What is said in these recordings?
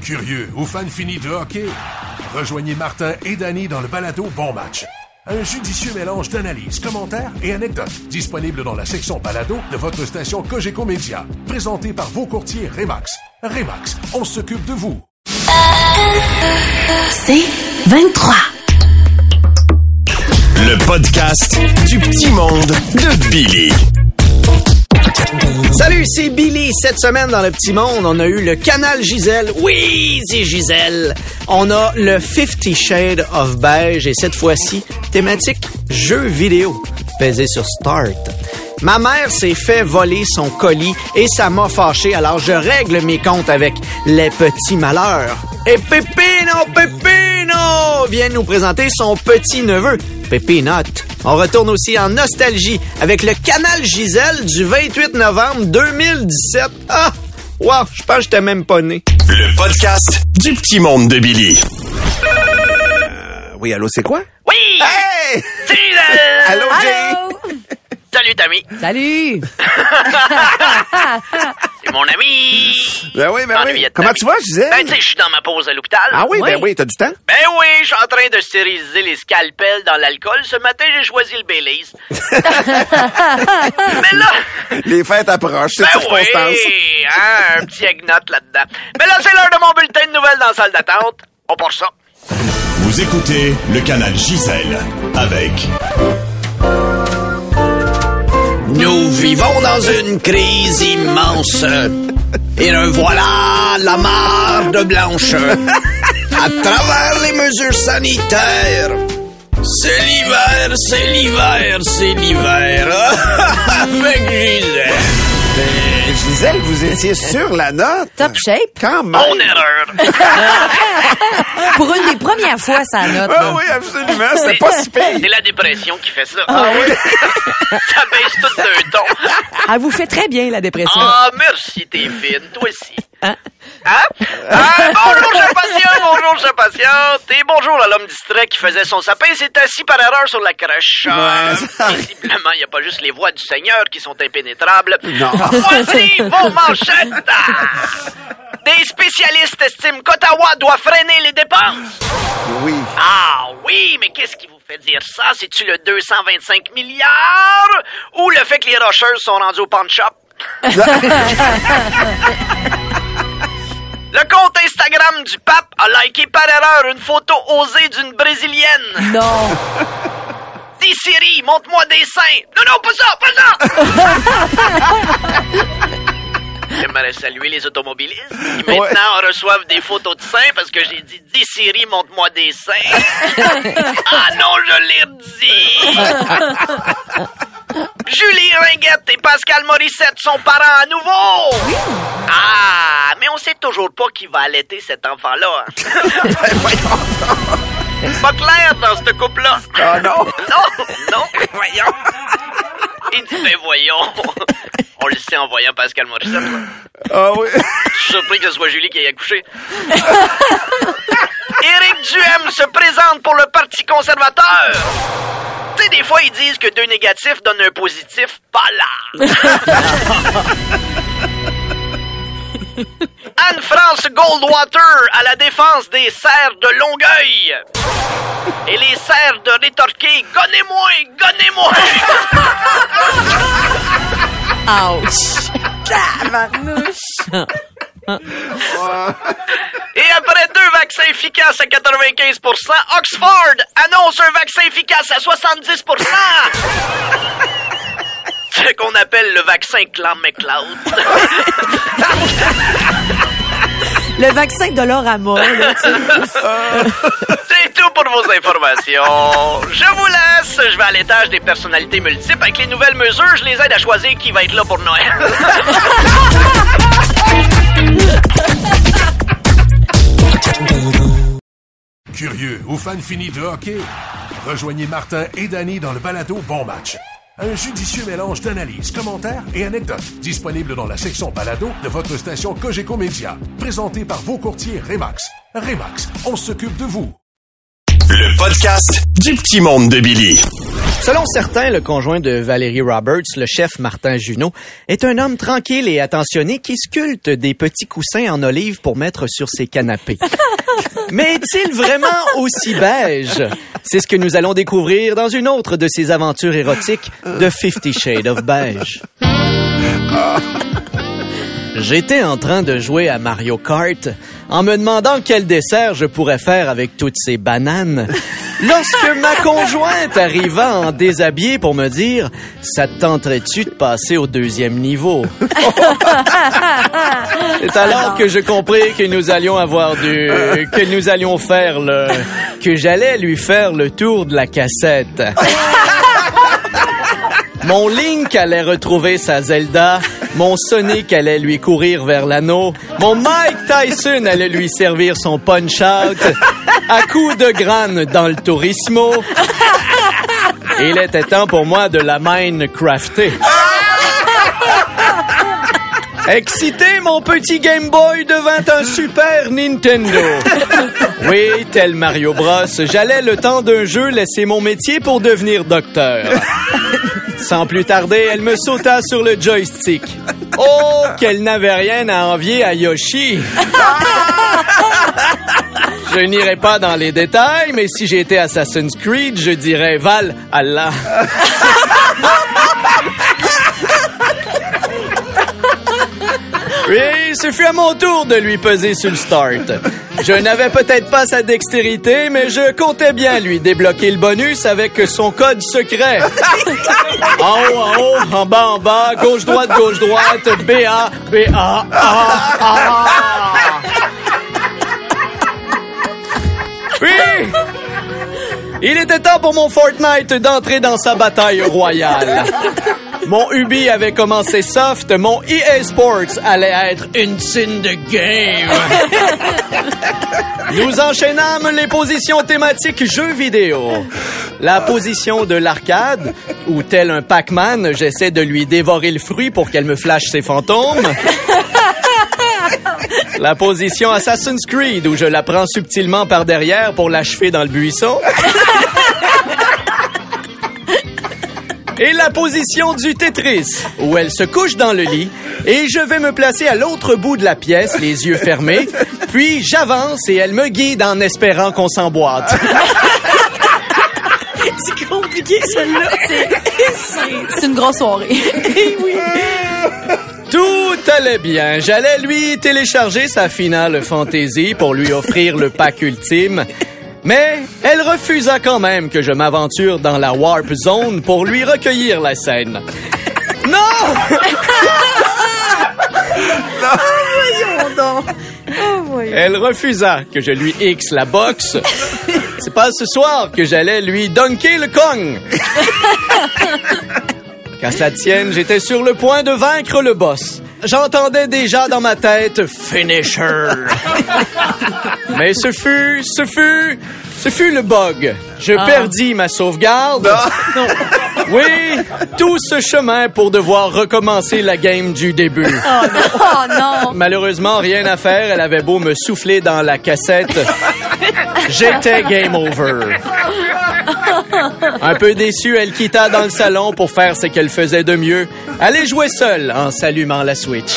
Curieux ou fan fini de hockey? Rejoignez Martin et Danny dans le balado Bon Match. Un judicieux mélange d'analyses, commentaires et anecdotes. Disponible dans la section balado de votre station Cogeco Média. Présenté par vos courtiers Remax. Remax, on s'occupe de vous. C'est 23. Le podcast du petit monde de Billy. Salut, c'est Billy. Cette semaine, dans le petit monde, on a eu le canal Gisèle. Oui, c'est Gisèle. On a le 50 Shades of Beige et cette fois-ci, thématique jeux vidéo. Pesez sur Start. Ma mère s'est fait voler son colis et ça m'a fâché, alors je règle mes comptes avec les petits malheurs. Et Pépino vient nous présenter son petit-neveu, Pépinote. On retourne aussi en nostalgie avec le canal Gisèle du 28 novembre 2017. Ah! Wow, je pense que j'étais même pas né. Le podcast du petit monde de Billy. Oui, allô, c'est quoi? Oui! Hey! C'est Gisèle! Allô, Jay! Salut, Tammy! Salut! C'est mon ami! Ben oui, ben oui. Ennuyette, Comment Tammy. tu vas, Gisèle? Ben, tu sais, je suis dans ma pause à l'hôpital. Ah oui, ben oui, t'as du temps? Ben oui, je suis en train de stériliser les scalpels dans l'alcool. Ce matin, j'ai choisi le Baileys. Mais là... Les fêtes approchent, c'est Ben circonstance. oui, hein, un petit eggnot là-dedans. Mais là, c'est l'heure de mon bulletin de nouvelles dans la salle d'attente. On part ça. Vous écoutez le canal Gisèle avec... Nous vivons dans une crise immense. Et revoilà la marde blanche. À travers les mesures sanitaires. C'est l'hiver, c'est l'hiver, c'est l'hiver. Avec Gisèle. Gisèle, vous étiez sur la note. Top shape. Quand même. Mon erreur. Pour une des premières fois, ça note. Ah oui, absolument, c'est pas si pire. C'est la dépression qui fait ça. Ah oui. Ça baisse tout d'un ton. Elle vous fait très bien, la dépression. Ah, merci, t'es fine. Toi aussi. Hein? Hein? Bonjour, cher patiente. Et bonjour à l'homme distrait qui faisait son sapin. C'est assis par erreur sur la crèche. Visiblement, il n'y a pas juste les voies du Seigneur qui sont impénétrables. Non. Voici vos manchettes. Des spécialistes estiment qu'Ottawa doit freiner les dépenses. Oui. Ah oui, mais qu'est-ce qui vous fait dire ça? C'est-tu le 225 milliards ou le fait que les rocheuses sont rendues au pawn shop? Le compte Instagram du pape a liké par erreur une photo osée d'une Brésilienne. Non. Dis Siri, montre-moi des seins. Non, pas ça. J'aimerais saluer les automobilistes qui maintenant reçoivent des photos de seins parce que j'ai dit « Dis Siri, montre-moi des seins ». Ah non, je l'ai redit. Julie Ringuette et Pascal Morissette sont parents à nouveau. Ah, mais on sait toujours pas qui va allaiter cet enfant-là. C'est pas clair dans ce couple-là. Ah non. Non, voyons. Il dit, ben voyons. On le sait en voyant Pascal Morissette. Ah oui. Je suis surpris que ce soit Julie qui ait accouché. Éric Duhem se présente pour le Parti conservateur. Tu sais, des fois, ils disent que 2 négatifs donnent un positif. Pas là. Anne-France Goldwater à la défense des serres de Longueuil. Et les serres de rétorquer « Gonnez-moi! » Ouch. Tabarnouche. Et après 2 vaccins efficaces à 95%, Oxford annonce un vaccin efficace à 70%. Ce qu'on appelle le vaccin Clan McLeod. Le vaccin de Dolorama, là, tu sais. C'est tout pour vos informations. Je vous laisse. Je vais à l'étage des personnalités multiples. Avec les nouvelles mesures, je les aide à choisir qui va être là pour Noël. Curieux ou fan fini de hockey? Rejoignez Martin et Danny dans le balado Bon Match. Un judicieux mélange d'analyses, commentaires et anecdotes. Disponible dans la section balado de votre station Cogeco Média. Présenté par vos courtiers Remax. Remax, on s'occupe de vous. Le podcast du petit monde de Billy. Selon certains, le conjoint de Valérie Roberts, le chef Martin Junot, est un homme tranquille et attentionné qui sculpte des petits coussins en olive pour mettre sur ses canapés. Mais est-il vraiment aussi beige? C'est ce que nous allons découvrir dans une autre de ses aventures érotiques de 50 Shades of Beige. J'étais en train de jouer à Mario Kart en me demandant quel dessert je pourrais faire avec toutes ces bananes. Lorsque ma conjointe arriva en déshabillé pour me dire « Ça te tenterait-tu de passer au 2e niveau? » C'est alors que je compris que nous allions que j'allais lui faire le tour de la cassette. Mon Link allait retrouver sa Zelda, mon Sonic allait lui courir vers l'anneau, mon Mike Tyson allait lui servir son punch-out à coups de grane dans le Turismo. Il était temps pour moi de la Minecrafter. Excité, mon petit Game Boy devint un Super Nintendo. Oui, tel Mario Bros, j'allais le temps d'un jeu laisser mon métier pour devenir docteur. Sans plus tarder, elle me sauta sur le joystick. Oh, qu'elle n'avait rien à envier à Yoshi. Je n'irai pas dans les détails, mais si j'étais Assassin's Creed, je dirais Val Allah. Oui, ce fut à mon tour de lui peser sur le start. Je n'avais peut-être pas sa dextérité, mais je comptais bien lui débloquer le bonus avec son code secret. En haut, en bas, gauche-droite, B-A, B-A, A. Oui! Il était temps pour mon Fortnite d'entrer dans sa bataille royale. Mon Ubi avait commencé soft, mon EA Sports allait être une scène de game. Nous enchaînâmes les positions thématiques jeux vidéo. La position de l'arcade, où tel un Pac-Man, j'essaie de lui dévorer le fruit pour qu'elle me flash ses fantômes. La position Assassin's Creed, où je la prends subtilement par derrière pour l'achever dans le buisson. Et la position du Tetris, où elle se couche dans le lit et je vais me placer à l'autre bout de la pièce, les yeux fermés, puis j'avance et elle me guide en espérant qu'on s'emboîte. C'est compliqué, celle-là. C'est une grosse soirée. Oui. Tout allait bien. J'allais lui télécharger sa Final Fantasy pour lui offrir le pack ultime. Mais elle refusa quand même que je m'aventure dans la Warp Zone pour lui recueillir la scène. Non! Voyons donc. Oh, voyons. Elle refusa que je lui X la boxe. C'est pas ce soir que j'allais lui dunker le Kong. Qu'à cela tienne, j'étais sur le point de vaincre le boss. J'entendais déjà dans ma tête « Finisher ». Mais ce fut le bug. Je perdis ma sauvegarde. Non. Oui, tout ce chemin pour devoir recommencer la game du début. Oh non! Malheureusement, rien à faire. Elle avait beau me souffler dans la cassette. J'étais game over. Un peu déçue, elle quitta dans le salon pour faire ce qu'elle faisait de mieux. Aller jouer seule en s'allumant la Switch.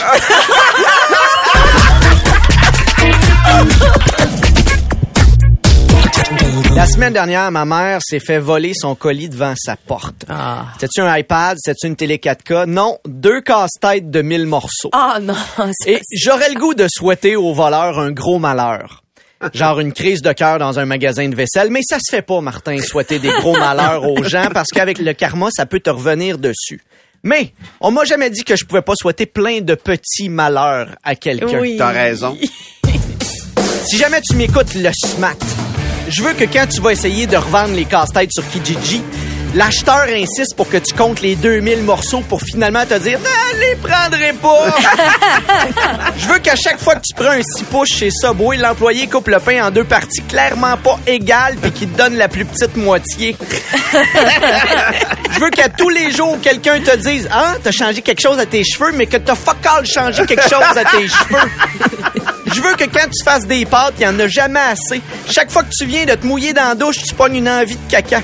La semaine dernière, ma mère s'est fait voler son colis devant sa porte. C'était-tu un iPad? C'était-tu une télé 4K? Non, 2 casse-têtes de 1000 morceaux. Ah non. Et j'aurais le goût de souhaiter au voleur un gros malheur. Genre une crise de cœur dans un magasin de vaisselle. Mais ça se fait pas, Martin, souhaiter des gros malheurs aux gens parce qu'avec le karma, ça peut te revenir dessus. Mais on m'a jamais dit que je pouvais pas souhaiter plein de petits malheurs à quelqu'un. Oui. T'as raison. Si jamais tu m'écoutes le SMAT, je veux que quand tu vas essayer de revendre les casse-têtes sur Kijiji, l'acheteur insiste pour que tu comptes les 2000 morceaux pour finalement te dire « Non, les prendrai pas! » Je veux qu'à chaque fois que tu prends un 6 pouces chez Subway, l'employé coupe le pain en 2 parties clairement pas égales puis qu'il te donne la plus petite moitié. Je veux qu'à tous les jours, quelqu'un te dise « Ah, t'as changé quelque chose à tes cheveux, mais que t'as fuck all changé quelque chose à tes cheveux. » Je Je veux que quand tu fasses des pâtes, il n'y en a jamais assez. Chaque fois que tu viens de te mouiller dans la douche, tu pognes une envie de caca.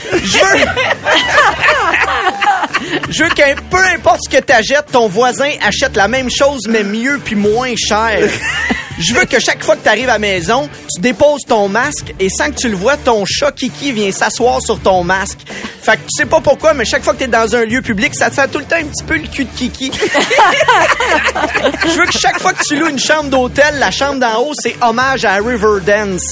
Je veux que peu importe ce que t'achètes, ton voisin achète la même chose, mais mieux puis moins cher. Je veux que chaque fois que t'arrives à la maison, tu déposes ton masque et sans que tu le vois, ton chat Kiki vient s'asseoir sur ton masque. Fait que tu sais pas pourquoi, mais chaque fois que t'es dans un lieu public, ça te fait tout le temps un petit peu le cul de Kiki. Je veux que chaque fois que tu loues une chambre d'hôtel, la chambre d'en haut, c'est hommage à Riverdance.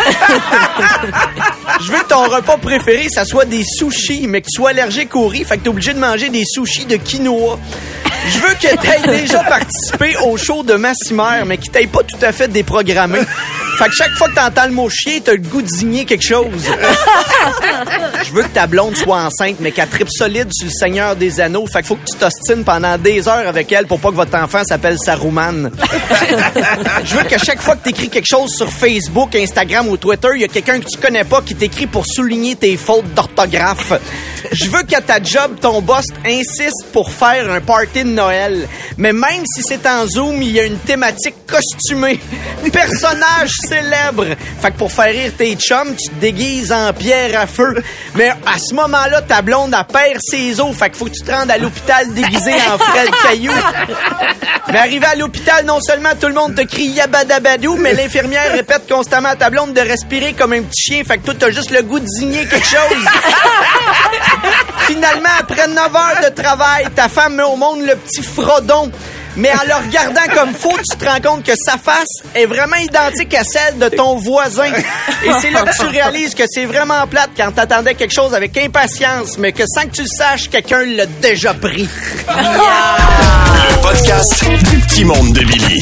Je veux que ton repas préféré, ça soit des sushis, mais que tu sois allergique au riz, fait que t'es obligé de manger des sushis de quinoa. Je veux que t'aies déjà participé au show de Massimer, mais qu'il t'aille pas tout à fait déprogrammé. Fait que chaque fois que t'entends le mot chier, t'as le goût de digner quelque chose. Je veux que ta blonde soit enceinte, mais qu'elle trippe solide sur le Seigneur des Anneaux. Fait qu'il faut que tu t'ostines pendant des heures avec elle pour pas que votre enfant s'appelle Saruman. Je veux que chaque fois que t'écris quelque chose sur Facebook, Instagram ou Twitter, il y a quelqu'un que tu connais pas qui t'écrit pour souligner tes fautes d'orthographe. Je veux qu'à ta job, ton boss insiste pour faire un party de Noël. Mais même si c'est en Zoom, il y a une thématique costumée. Personnage célèbre. Fait que pour faire rire tes chums, tu te déguises en pierre à feu. Mais à ce moment-là, ta blonde, elle perd ses os. Fait qu'il faut que tu te rendes à l'hôpital déguisé en Fred Caillou. Mais arrivé à l'hôpital, non seulement tout le monde te crie yabadabadou, mais l'infirmière répète constamment à ta blonde de respirer comme un petit chien. Fait que toi, t'as juste le goût de digner quelque chose. Finalement, après 9 heures de travail, ta femme met au monde le petit Frodon. Mais en le regardant comme faux, tu te rends compte que sa face est vraiment identique à celle de ton voisin. Et c'est là que tu réalises que c'est vraiment plate quand t'attendais quelque chose avec impatience, mais que sans que tu le saches, quelqu'un l'a déjà pris. Le podcast du petit monde de Billy.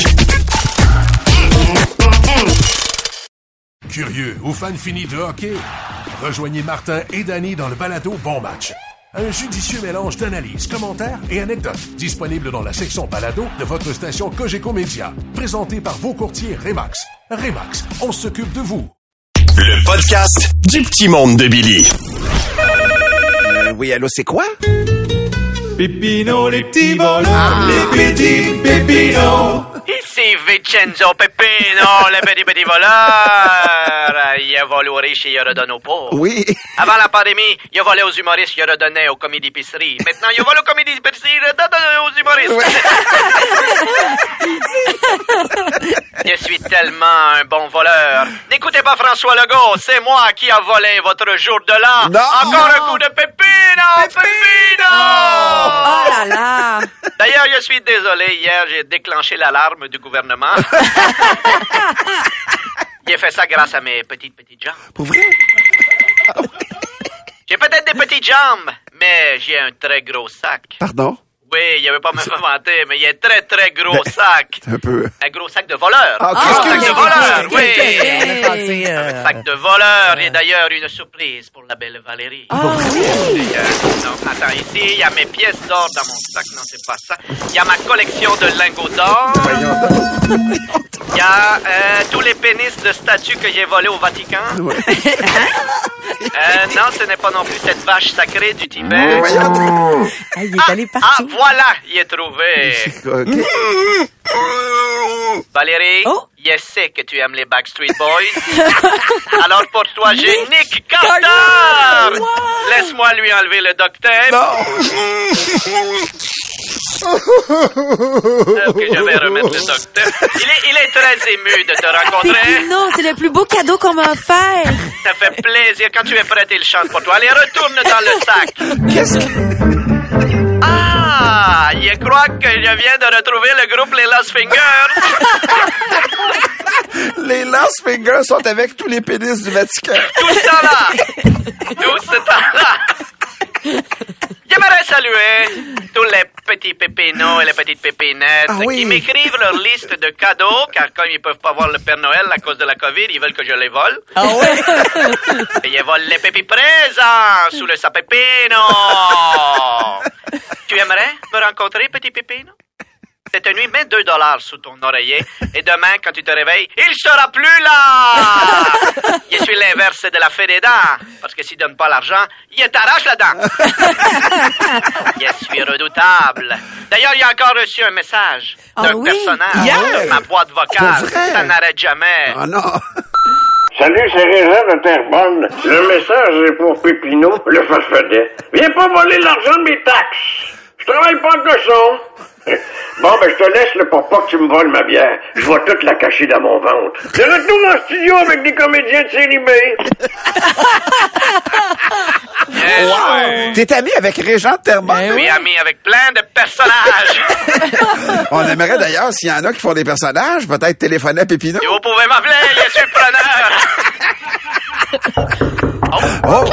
Curieux ou fan fini de hockey? Rejoignez Martin et Danny dans le balado Bon Match. Un judicieux mélange d'analyses, commentaires et anecdotes. Disponible dans la section balado de votre station Cogeco Média. Présenté par vos courtiers Remax. Remax, on s'occupe de vous. Le podcast du petit monde de Billy. Oui, allô, c'est quoi? Pépino, les petits voleurs, les petits Pépino. Ici Vincenzo Pepino, le petit voleur. Il a volé aux riches et il a redonné aux pauvres. Oui. Avant la pandémie, il a volé aux humoristes, il a redonné aux comédies d'épicerie. Maintenant, il a volé aux comédies d'épicerie, il a redonné aux humoristes. Je suis tellement un bon voleur. N'écoutez pas François Legault, c'est moi qui a volé votre jour de l'an. Non. Encore un coup de Pepino, Pepino. Oh là là! D'ailleurs, je suis désolé, hier, j'ai déclenché l'alarme du gouvernement. J'ai fait ça grâce à mes petites jambes. Pour vrai? J'ai peut-être des petites jambes, mais j'ai un très gros sac. Pardon? Oui, il n'y avait pas m'inventer, mais il y a un très, très gros sac. Un peu. Un gros sac de voleur. Ah, ok. Un sac de voleur, oui. Un Un sac de voleur et d'ailleurs une surprise pour la belle Valérie. Ah oui! Non, attends, ici, il y a mes pièces d'or dans mon sac. Non, c'est pas ça. Il y a ma collection de lingots d'or. Il y a tous les pénis de statues que j'ai volés au Vatican. Non, ce n'est pas non plus cette vache sacrée du Tibet. Ah, il est allé partout. Voilà, il est trouvé. Okay. Valérie, Oh. je sais que tu aimes les Backstreet Boys. Alors pour toi, j'ai Nick Carter. Wow. Laisse-moi lui enlever le duct-tape. Ok, je vais remettre le duct-tape. Il est très ému de te rencontrer. Non, c'est le plus beau cadeau qu'on m'a offert. Ça fait plaisir. Quand tu es prête, il chante pour toi. Allez, retourne dans le sac. Qu'est-ce que... Ah, je crois que je viens de retrouver le groupe Les Lost Fingers. Les Lost Fingers sont avec tous les pénis du Vatican. Tout ce temps-là. Tout ce temps-là. J'aimerais saluer tous les petits pépinos et les petites pépinettes qui m'écrivent leur liste de cadeaux, car comme ils peuvent pas voir le Père Noël à cause de la COVID, ils veulent que je les vole. Ah ouais? Et ils volent les pépis présents sous le sapépino. Tu aimerais me rencontrer, petit pépino? Cette nuit, mets 2 $ sous ton oreiller et demain, quand tu te réveilles, il sera plus là! Je suis l'inverse de la fée des dents, parce que s'il donne pas l'argent, il t'arrache la dent. Je suis redoutable. D'ailleurs, il y a encore reçu un message d'un personnage sur ma boîte vocale. Ça n'arrête jamais. Oh non! Salut, c'est Régent de Terrebonne. Le message est pour Pépino, le farfadet. Viens pas voler l'argent de mes taxes. Je travaille pas en cochon. Bon, ben, je te laisse là, pour pas que tu me voles ma bière. Je vais toute la cacher dans mon ventre. De retour en studio avec des comédiens de série B. Wow. T'es ami avec Régent de Terrebonne? Oui, ami avec plein de personnages. On aimerait d'ailleurs, s'il y en a qui font des personnages, peut-être téléphoner à Pépino. Et vous pouvez m'appeler, je suis preneur.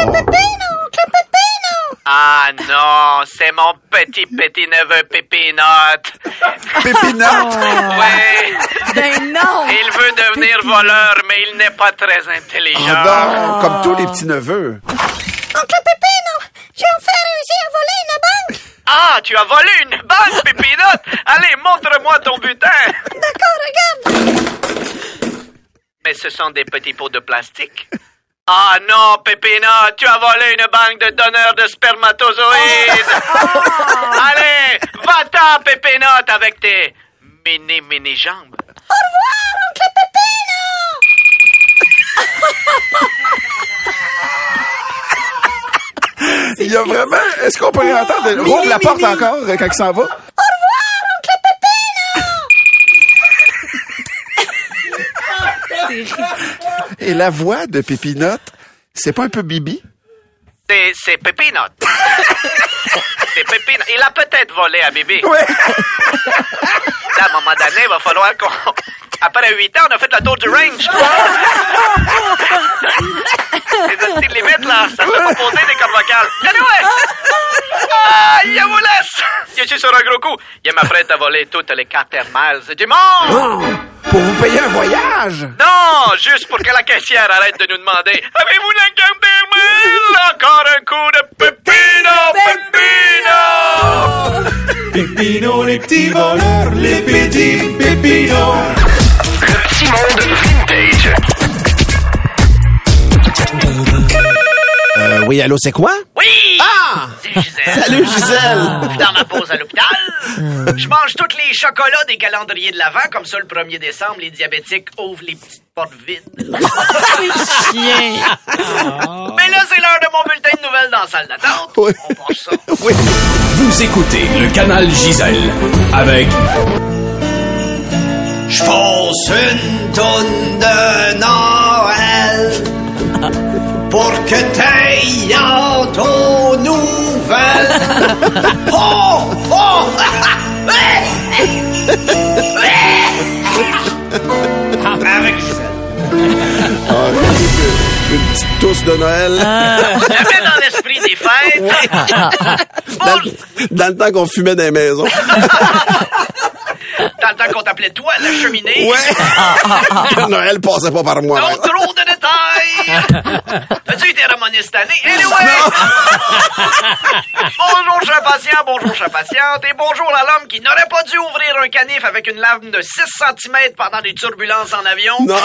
Ah non, c'est mon petit neveu Pépinote. Pépinote? Oui. Ben non! Il veut devenir voleur, mais il n'est pas très intelligent. Ah non, comme tous les petits-neveux. Oncle Pépino, j'ai enfin réussi à voler une banque. Ah, tu as volé une banque, Pépinote? Allez, montre-moi ton butin. D'accord, regarde. Mais ce sont des petits pots de plastique. Ah non, Pépinote, tu as volé une banque de donneurs de spermatozoïdes. Allez, va-t'en, Pépinote, avec tes mini jambes. Au revoir, oncle Pépino. Il y a vraiment... Est-ce qu'on peut entendre? Rouvre la porte encore quand il s'en va. Au revoir, oncle Pépino. Et la voix de Pépinote, c'est pas un peu Bibi? C'est Pépinote. C'est Pépinote. Il a peut-être volé à Bibi. Oui. Là, à un moment donné, il va falloir qu'on... Après 8 ans, on a fait le tour du range. Les petites limites, là, ça peut pas poser des cordes vocales. Anyway! Ah, il vous laisse! Je suis sur un gros coup. Il m'apprête à voler toutes les cartes thermales du monde. Oh, pour vous payer un voyage? Non, juste pour que la caissière arrête de nous demander « Avez-vous la carte thermale? » Encore un coup de Pépino! Pépino, les petits voleurs, les petits Pépinos. Le petit monde vintage. Oui, allô, c'est quoi? Oui! Ah! C'est Gisèle. Salut, Gisèle! Dans ma pause à l'hôpital, je mange tous les chocolats des calendriers de l'Avent, comme ça, le 1er décembre, les diabétiques ouvrent les petites portes vides. Chien. Mais là, c'est l'heure de mon bulletin de nouvelles dans la salle d'attente. Oui. On passe ça. Oui. Vous écoutez le canal Gisèle avec... Je pose une toune de Noël pour que t'ailles aux nouvelles. Oh! Oh! Avec Une petite tousse de Noël. Jamais dans l'esprit des fêtes. Dans le temps qu'on fumait dans les maisons. Dans le temps qu'on t'appelait toi, la cheminée. Ouais. Noël passait pas par moi. Non, trop de détails. As-tu été ramoné cette année? Anyway. Bonjour, cher patient, bonjour, chère patiente, et bonjour à l'homme qui n'aurait pas dû ouvrir un canif avec une lame de 6 cm pendant des turbulences en avion. Non.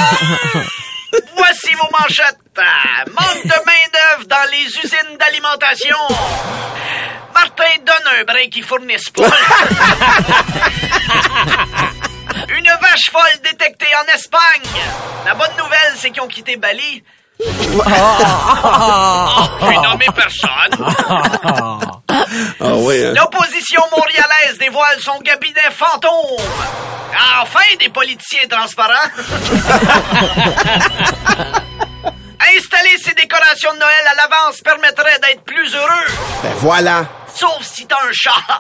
Voici vos manchettes. Manque de main-d'œuvre dans les usines d'alimentation. Martin donne un break qui fournisse pas. Une vache folle détectée en Espagne. La bonne nouvelle, c'est qu'ils ont quitté Bali. J'ai nommé personne. Ah oui, hein. L'opposition montréalaise dévoile son cabinet fantôme. Enfin, des politiciens transparents. Installer ses décorations de Noël à l'avance permettrait d'être plus heureux. Ben voilà. Sauf si t'as un chat.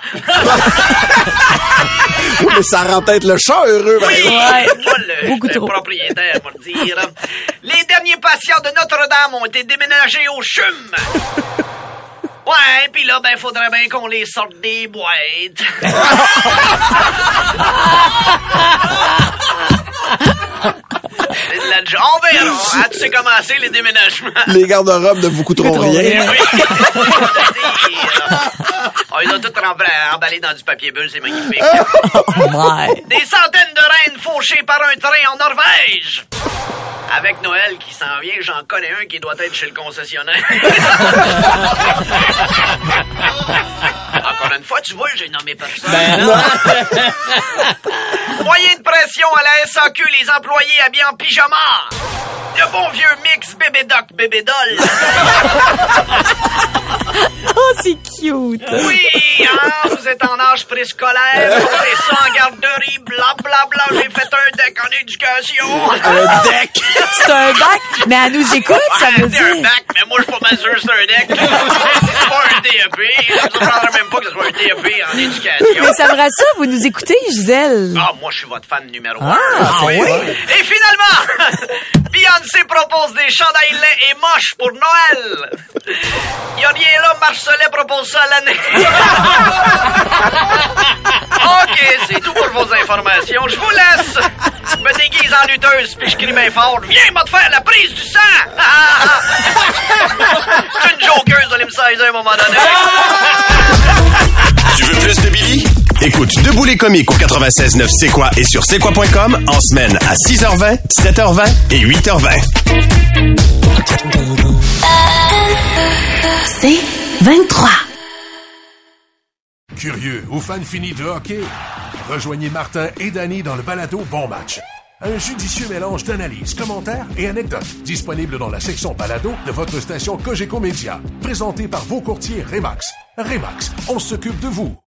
Oui, mais ça rend peut-être le chat heureux. Ben. Oui, moi, Beaucoup le trop. propriétaire, pour le dire. Les derniers patients de Notre-Dame ont été déménagés au CHUM. Ouais, pis là, ben, faudrait bien qu'on les sorte des boîtes. C'est de la on verra. Ah, tu sais comment c'est, les déménagements. Les garde-robes de beaucoup trop rien. Oui. Ils ont tout emballé dans du papier bulle, c'est magnifique. Ouais. Des centaines de reines fauchées par un train en Norvège. Avec Noël qui s'en vient, j'en connais un qui doit être chez le concessionnaire. Encore une fois, tu vois, j'ai nommé personne. Ben non. Moyen de pression à la SAQ, les employés habillés en pyjama. Le bon vieux mix bébé-doc, bébé-doll. Oh, c'est cute. Oui, hein, vous êtes en âge préscolaire, portez ça en garderie, blablabla, j'ai fait un deck en éducation. Un deck. C'est un bac, mais elle nous écoute, ça veut C'est un dire. bac, mais moi, je suis pas mal sûr que c'est un deck. C'est pas un DEP. Je ne comprendrais même pas que ce soit un DEP en éducation. Mais ça me rassure, vous nous écoutez, Gisèle. Ah, moi, je suis votre fan numéro 1. Ah, oui. Et finalement, Beyoncé propose des chandails laids et moches pour Noël. Y a rien là, Marcelet propose ça à l'année. OK, c'est tout pour vos informations. Je vous laisse. Je me déguise en lutteuse puis je crie bien fort. Viens, va te faire la prise du sang. Je suis une jokeuse, vous allez me saisir à un moment donné. Tu veux plus de Billy? Écoute Debout les comiques au 96.9 C'est quoi et sur c'est quoi.com en semaine à 6h20, 7h20 et 8h20. C'est 23. Curieux ou fan fini de hockey? Rejoignez Martin et Danny dans le balado Bon Match. Un judicieux mélange d'analyses, commentaires et anecdotes. Disponible dans la section balado de votre station Cogeco Média. Présenté par vos courtiers Remax. Remax, on s'occupe de vous.